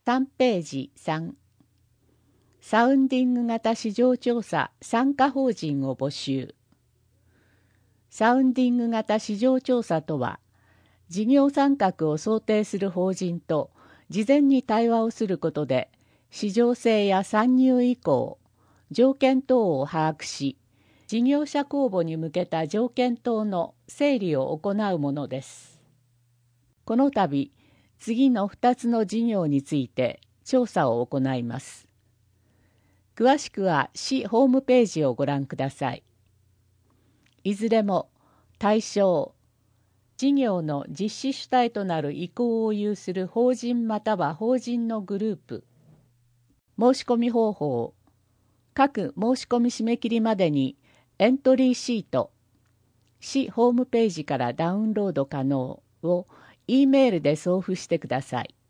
3ページ3、サウンディング型市場調査参加法人を募集。サウンディング型市場調査とは、事業参画を想定する法人と事前に対話をすることで、市場性や参入意向、条件等を把握し、事業者公募に向けた条件等の整理を行うものです。この度、次の2つの事業について調査を行います。詳しくは市ホームページをご覧ください。いずれも対象、事業の実施主体となる意向を有する法人または法人のグループ。申し込み方法、各申し込み締め切りまでにエントリーシート、市ホームページからダウンロード可能を E メールで送付してください。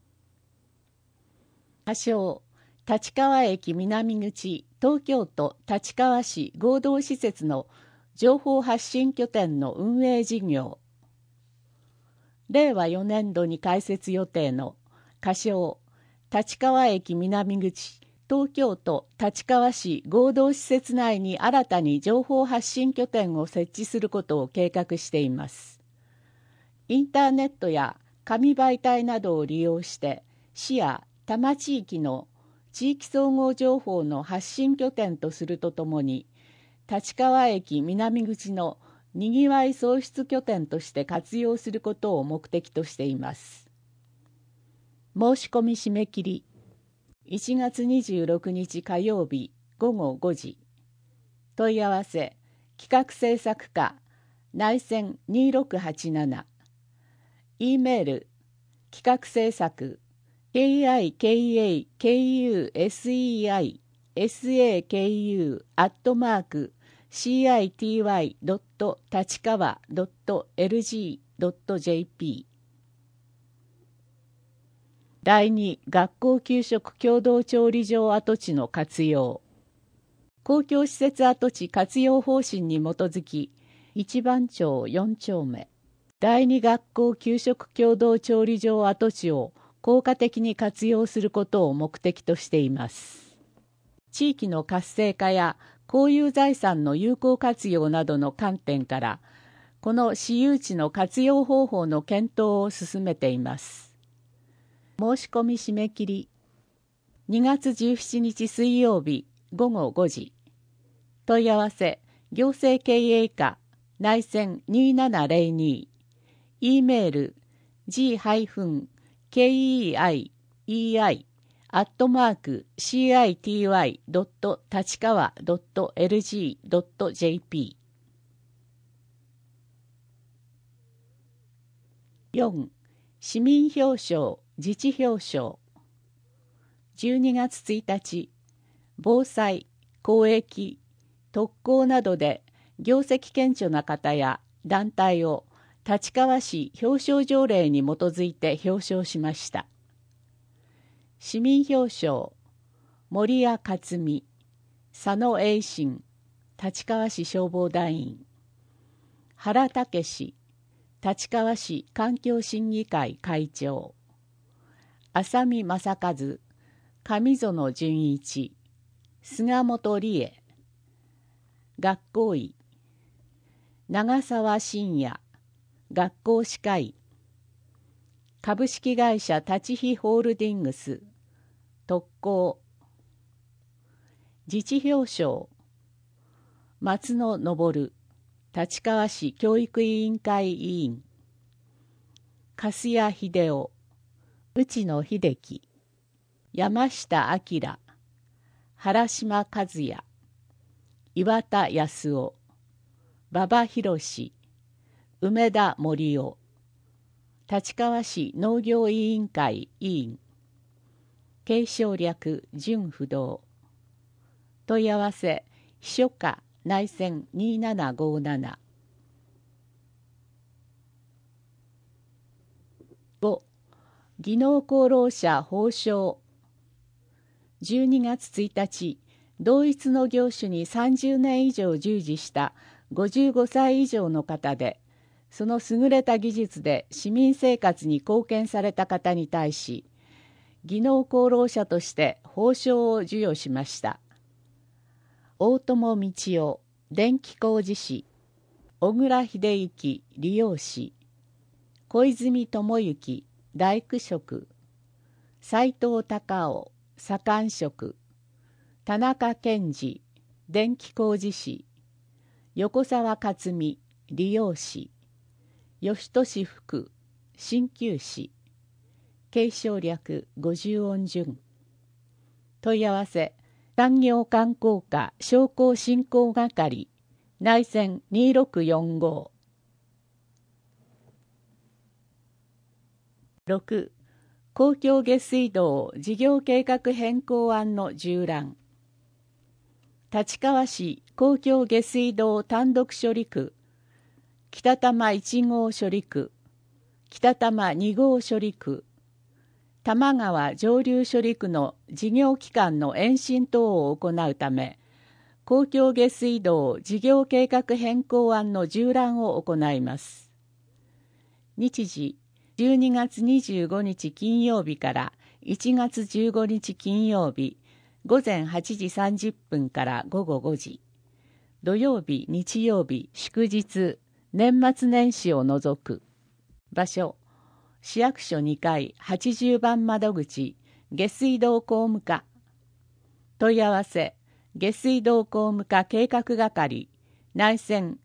仮称、立川駅南口東京都立川市合同施設の情報発信拠点の運営事業。令和4年度に開設予定の仮称、立川駅南口東京都立川市合同施設内に新たに情報発信拠点を設置することを計画しています。インターネットや紙媒体などを利用して市や多摩地域の地域総合情報の発信拠点とするとともに、立川駅南口のにぎわい創出拠点として活用することを目的としています。申し込み締め切り1月26日火曜日午後5時。問い合わせ企画制作課内線2687。E メール企画制作 kikuseikucity.tachikawa.lg.jp 第2学校給食共同調理場跡地の活用。公共施設跡地活用方針に基づき、一番町4丁目、第2学校給食共同調理場跡地を効果的に活用することを目的としています。地域の活性化や公有財産の有効活用などの観点から、この私有地の活用方法の検討を進めています。申し込み締め切り2月17日水曜日午後5時。問い合わせ行政経営課内線2702。E メール g-kei.city.tachikawa.lg.jp 4. 市民表彰自治表彰12月1日、防災、公益、特攻などで業績顕著な方や団体を立川市表彰条例に基づいて表彰しました。市民表彰、森谷克美、佐野栄信、立川市消防団員、原武史、立川市環境審議会会長、浅見正和、上園純一、菅本理恵、学校医、長澤信也、学校歯科医、株式会社立飛ホールディングス、特攻、自治表彰、松野昇、立川市教育委員会委員、粕谷秀夫、内野秀樹、山下明、原島和也、岩田康夫、馬場博、梅田森夫、立川市農業委員会委員、継承略準不動。問い合わせ秘書課内線2757。5. 技能功労者褒章12月1日、同一の業種に30年以上従事した55歳以上の方で、その優れた技術で市民生活に貢献された方に対し、 技能功労者として褒章を授与しました。大友道夫電気工事士、小倉秀幸理容師、小泉智之大工職、斉藤隆夫左官職、田中健二電気工事士、横澤克美理容師、吉俊福鍼灸師、継承略50音順。問い合わせ産業観光課商工振興係内線2645。6. 公共下水道事業計画変更案の従覧。立川市公共下水道単独処理区、北多摩1号処理区、北多摩2号処理区、多摩川上流処理区の事業機関の延伸等を行うため、公共下水道事業計画変更案の従覧を行います。日時12月25日金曜日から1月15日金曜日午前8時30分から午後5時、土曜日日曜日祝日年末年始を除く。場所市役所2階80番窓口下水道工務課。問い合わせ下水道工務課計画係内線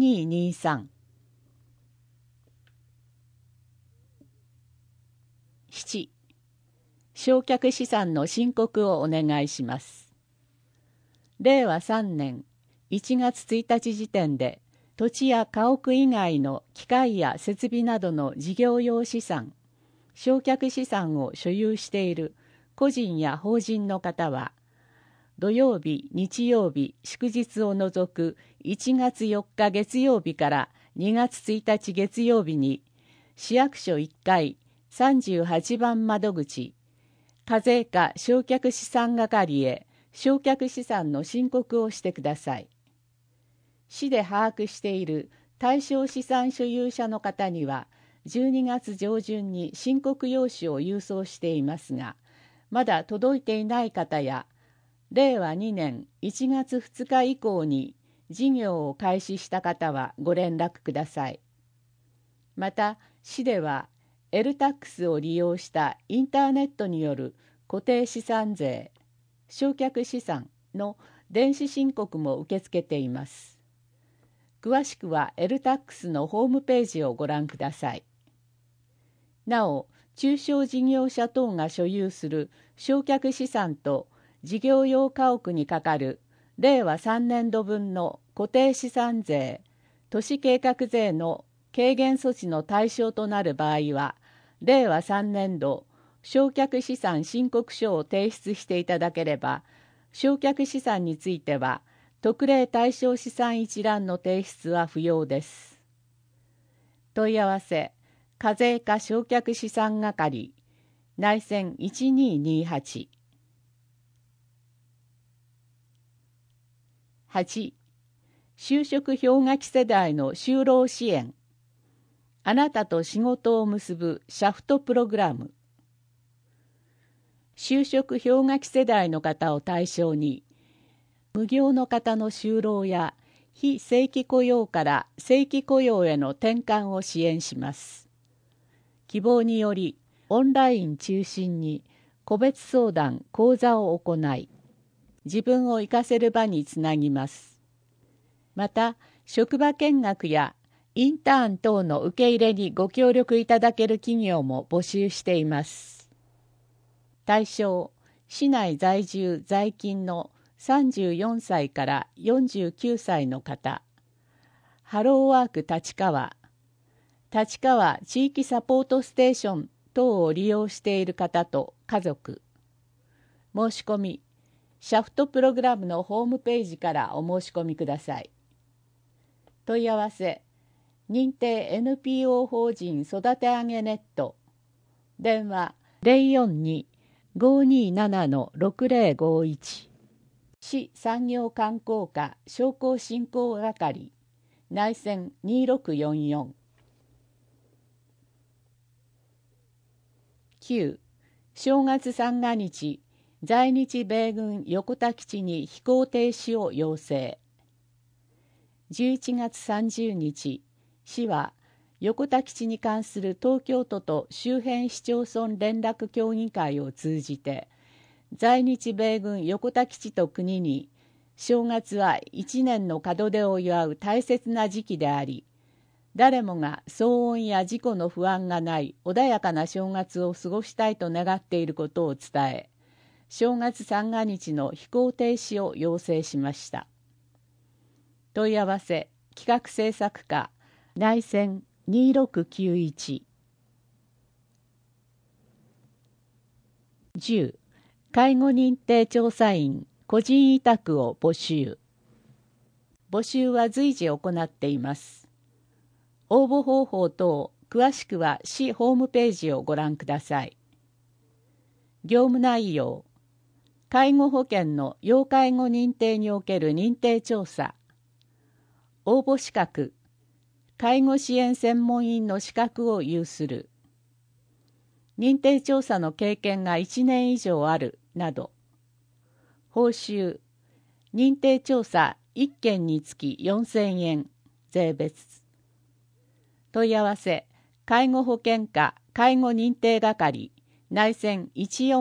2223。7. 償却資産の申告をお願いします。令和3年1月1日時点で土地や家屋以外の機械や設備などの事業用資産、償却資産を所有している個人や法人の方は、土曜日、日曜日、祝日を除く1月4日月曜日から2月1日月曜日に、市役所1階38番窓口、課税課償却資産係へ償却資産の申告をしてください。市で把握している対象資産所有者の方には、12月上旬に申告用紙を郵送していますが、まだ届いていない方や、令和2年1月2日以降に事業を開始した方はご連絡ください。また、市では、LTAX を利用したインターネットによる固定資産税、償却資産の電子申告も受け付けています。詳しくは LTAX のホームページをご覧ください。なお、中小事業者等が所有する償却資産と事業用家屋にかかる令和3年度分の固定資産税、都市計画税の軽減措置の対象となる場合は、令和3年度償却資産申告書を提出していただければ、償却資産については、特例対象資産一覧の提出は不要です。問い合わせ、課税課償却資産係、内線1228。8. 就職氷河期世代の就労支援。あなたと仕事を結ぶシャフトプログラム。就職氷河期世代の方を対象に、無業の方の就労や非正規雇用から正規雇用への転換を支援します。希望により、オンライン中心に個別相談・講座を行い、自分を活かせる場につなぎます。また、職場見学やインターン等の受け入れにご協力いただける企業も募集しています。対象、市内在住在勤の34歳から49歳の方、ハローワーク立川地域サポートステーション等を利用している方と家族。申し込み、シャフトプログラムのホームページからお申し込みください。問い合わせ、認定 NPO 法人育て上げネット、電話 042-527-6051。市産業観光課商工振興係内線2644。9. 正月三が日、在日米軍横田基地に飛行停止を要請。11月30日、市は横田基地に関する東京都と周辺市町村連絡協議会を通じて、在日米軍横田基地と国に、正月は一年の門出を祝う大切な時期であり、誰もが騒音や事故の不安がない穏やかな正月を過ごしたいと願っていることを伝え、正月三が日の飛行停止を要請しました。問い合わせ企画制作課内線2691。 10. 介護認定調査員個人委託を募集。募集は随時行っています。応募方法等詳しくは市ホームページをご覧ください。業務内容、介護保険の要介護認定における認定調査。応募資格、介護支援専門員の資格を有する。認定調査の経験が1年以上あるなど。報酬、認定調査1件につき4000円、税別。問い合わせ、介護保険課介護認定係内線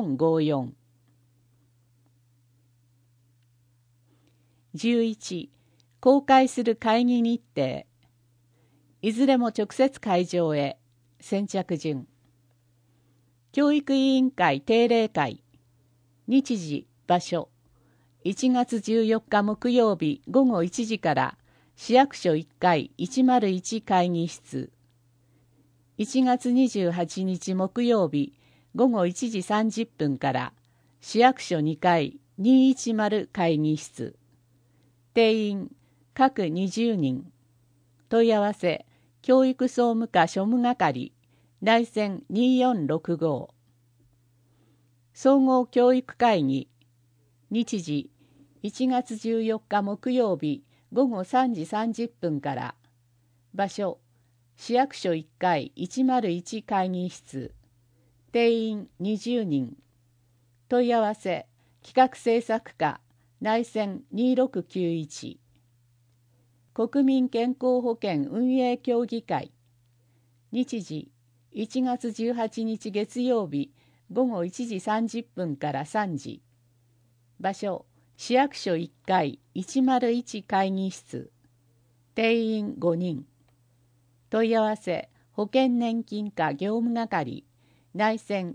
1454。11. 公開する会議日程。いずれも直接会場へ。先着順。教育委員会定例会。日時、場所。1月14日木曜日午後1時から市役所1階101会議室。1月28日木曜日午後1時30分から市役所2階210会議室。定員各20人。問い合わせ教育総務課庶務係内線2465。総合教育会議。日時1月14日木曜日午後3時30分から。場所市役所1階101会議室。定員20人。問い合わせ企画制作課内線2691。国民健康保険運営協議会。日時1月18日月曜日午後1時30分から3時。場所市役所1階101会議室。定員5人。問い合わせ保険年金課業務係内線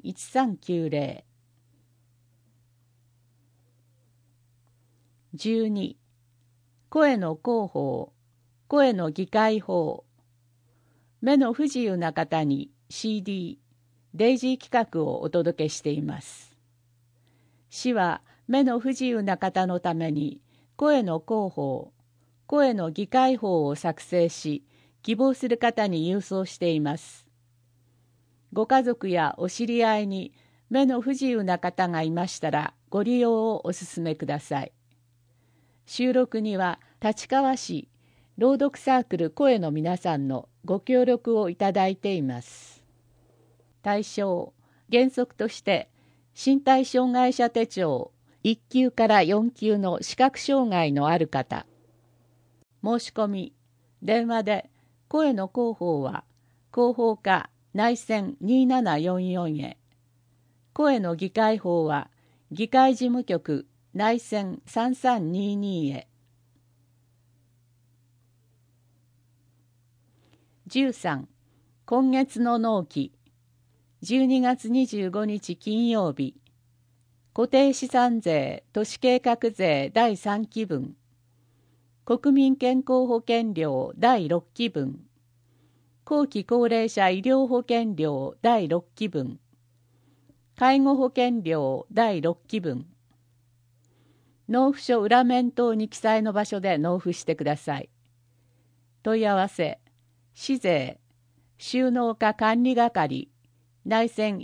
1390。12. 声の広報、声の議会法。目の不自由な方に CD、デイジー企画をお届けしています。市は目の不自由な方のために声の広報、声の議会法を作成し、希望する方に郵送しています。ご家族やお知り合いに目の不自由な方がいましたらご利用をお勧めください。収録には立川市朗読サークル声の皆さんのご協力をいただいています。対象、原則として身体障害者手帳1級から4級の視覚障害のある方。申し込み、電話で声の広報は広報課内線2744へ。声の議会法は議会事務局内線3322へ。13. 今月の納期。12月25日金曜日。固定資産税都市計画税第3期分。国民健康保険料第6期分。後期高齢者医療保険料第6期分。介護保険料第6期分。納付書裏面等に記載の場所で納付してください。問い合わせ、市税、収納課管理係、内線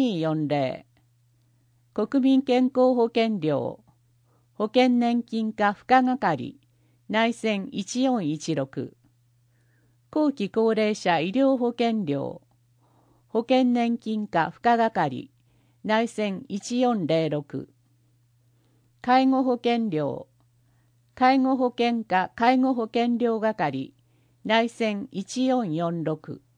1240、国民健康保険料、保険年金課付加係、内線1416、後期高齢者医療保険料、保険年金課付加係、 内線1406。介護保険料、介護保険課介護保険料係、内線1446。